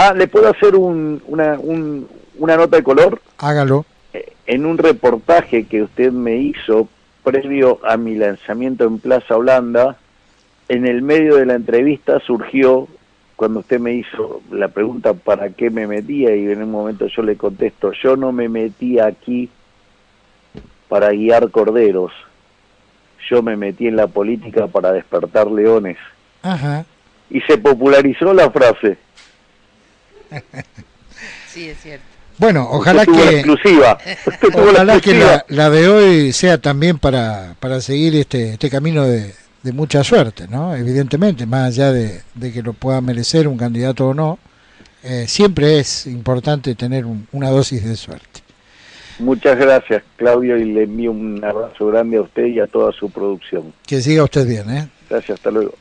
¿Le puedo hacer una nota de color? Hágalo. En un reportaje que usted me hizo previo a mi lanzamiento en Plaza Holanda, en el medio de la entrevista surgió, cuando usted me hizo la pregunta para qué me metía, y en un momento yo le contesto, yo no me metí aquí para guiar corderos, yo me metí en la política para despertar leones. Ajá. Y se popularizó la frase. Sí, es cierto. Bueno, ojalá Usted tuvo la que exclusiva. ojalá que la de hoy sea también para seguir este camino de mucha suerte, ¿no? Evidentemente, más allá de que lo pueda merecer un candidato o no, siempre es importante tener una dosis de suerte. Muchas gracias, Claudio, y le envío un abrazo grande a usted y a toda su producción. Que siga usted bien, ¿eh? Gracias, hasta luego.